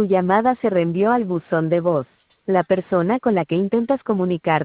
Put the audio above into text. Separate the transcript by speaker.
Speaker 1: Tu llamada se reenvió al buzón de voz. La persona con la que intentas comunicarte